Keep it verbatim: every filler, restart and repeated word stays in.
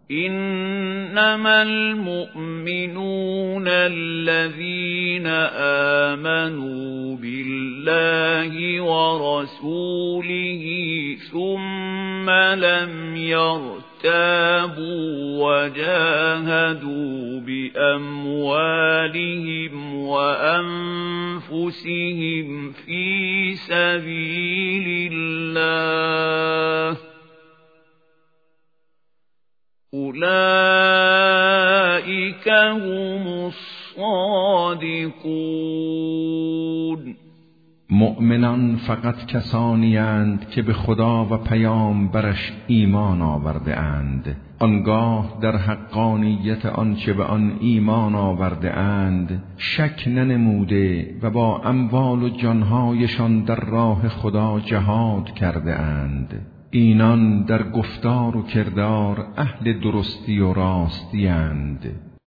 إنما المؤمنون الذين آمنوا بالله ورسوله ثم لم يرتابوا وجاهدوا بأموالهم وأنفسهم في سبيل الله أولئك هم الصادقون. مؤمنان فقط کسانی اند که به خدا و پیامبرش ایمان آورده اند، آنگاه در حقانیت آنچه به آن ایمان آورده اند شک ننموده و با اموال و جانهایشان در راه خدا جهاد کرده اند. اینان در گفتار و کردار اهل درستی و راستی اند.